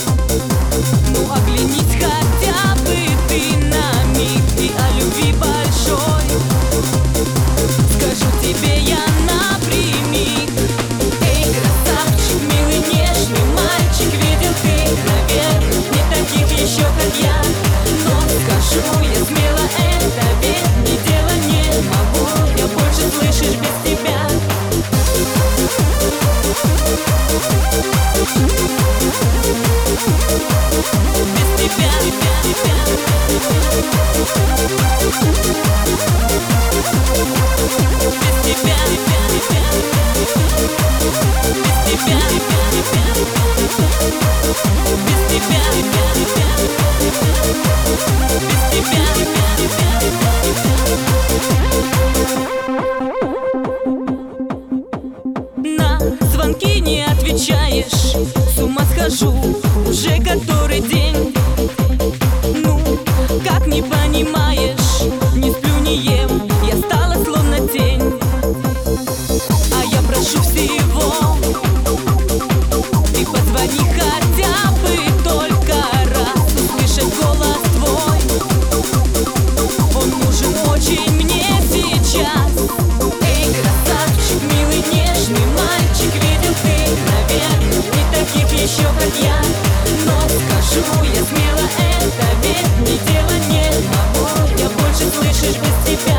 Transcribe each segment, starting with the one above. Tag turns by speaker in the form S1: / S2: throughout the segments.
S1: Ну оглянись хотя бы ты на миг, и о любви большой скажу тебе я напрямик. Эй, красавчик, милый, нежный мальчик, видел ты, наверное, не таких еще, как я. Но скажу я смело, это ведь не дело, не могу я больше, слышишь, без тебя. Без тебя, тебя. Без тебя, тебя. Без тебя, тебя. Без тебя, тебя. Без тебя, тебя. На звонки не отвечаешь, с ума схожу уже который день. Ну, как не понимаешь, не сплю, не ем, я стала словно тень. А я прошу всего, ты позвони хотя бы только раз, услышать голос твой. Он нужен очень мне сейчас. Эй, красавчик, милый, нежный мальчик, видел ты, наверное, не таких еще, как я. Но скажу я смело, это ведь не дело, не могу я больше, слышишь, без тебя.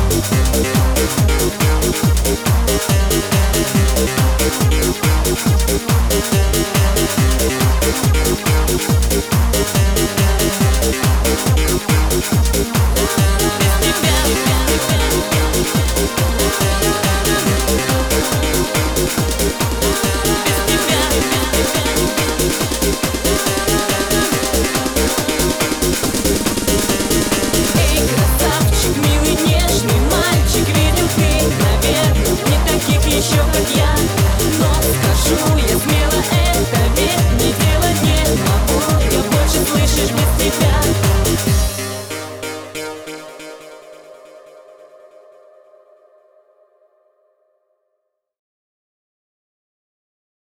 S1: Еще как я, но скажу я смело, это ведь не дело, не могу я больше, слышишь, без тебя.